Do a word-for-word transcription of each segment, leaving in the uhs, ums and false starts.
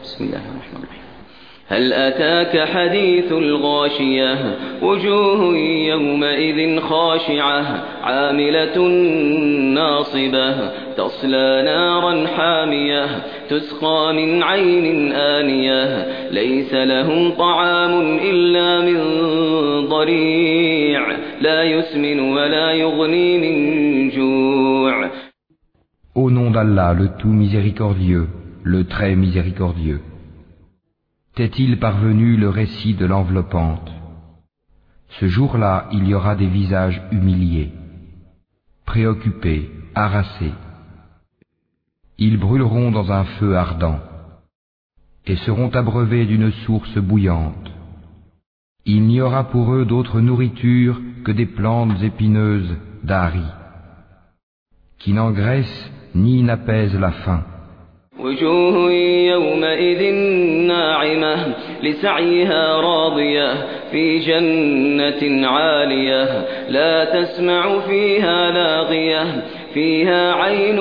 بسم الله الرحمن الرحيم هل أتاك حديث الغاشية وجوه يومئذ خاشعة عاملة ناصبة تصلى نارا حامية تسقى من عين آنية ليس لهم طعام إلا من ضريع لا يسمن ولا يغني من جوع. Au nom d'Allah, le tout miséricordieux, le très miséricordieux. T'est-il parvenu le récit de l'enveloppante? Ce jour-là, il y aura des visages humiliés, préoccupés, harassés. Ils brûleront dans un feu ardent et seront abreuvés d'une source bouillante. Il n'y aura pour eux d'autre nourriture que des plantes épineuses d'Ari, qui n'engraissent ni n'apaisent la faim. وجوه يومئذ ناعمة لسعيها راضية في جنة عالية لا تسمع فيها لاغية فيها عين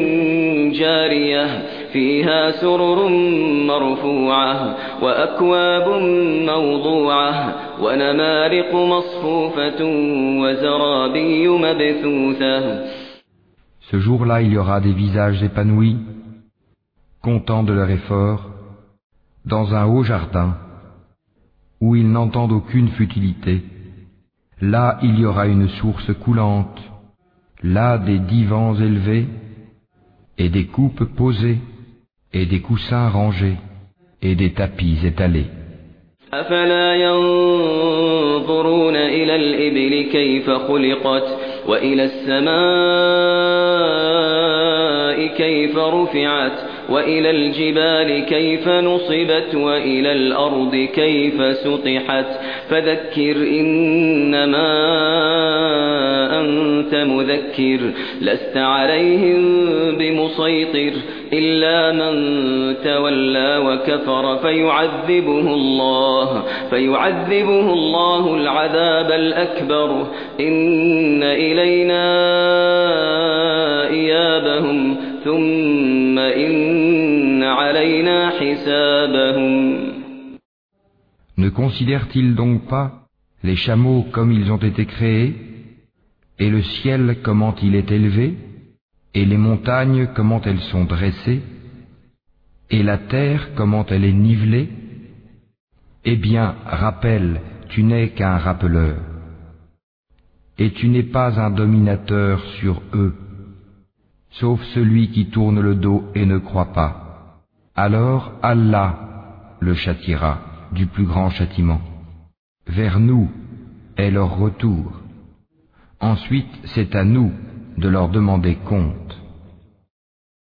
جارية فيها سرر مرفوعة وأكواب موضوعة ونمارق مصفوفة وزرابي مبثوثة. Ce jour-là, il y aura des visages épanouis, contents de leur effort, dans un haut jardin, où ils n'entendent aucune futilité. Là, il y aura une source coulante, là des divans élevés, et des coupes posées, et des coussins rangés, et des tapis étalés. أفلا ينظرون إلى الإبل كيف خلقت وإلى السماء كيف رفعت وإلى الجبال كيف نصبت وإلى الأرض كيف سطحت فذكر إنما أنت مذكر لست عليهم بمسيطر إلا من تولى وكفر فيعذبه الله فيعذبه الله العذاب الأكبر إن إلينا إيابهم ثم إن علينا حسابهم. Ne considèrent-ils donc pas les chameaux comme ils ont été créés, et le ciel comment il est élevé, et les montagnes comment elles sont dressées, et la terre comment elle est nivelée? Eh bien, rappelle, tu n'es qu'un rappeleur, et tu n'es pas un dominateur sur eux, sauf celui qui tourne le dos et ne croit pas. Alors Allah le châtiera du plus grand châtiment. Vers nous est leur retour. Ensuite, c'est à nous de leur demander compte.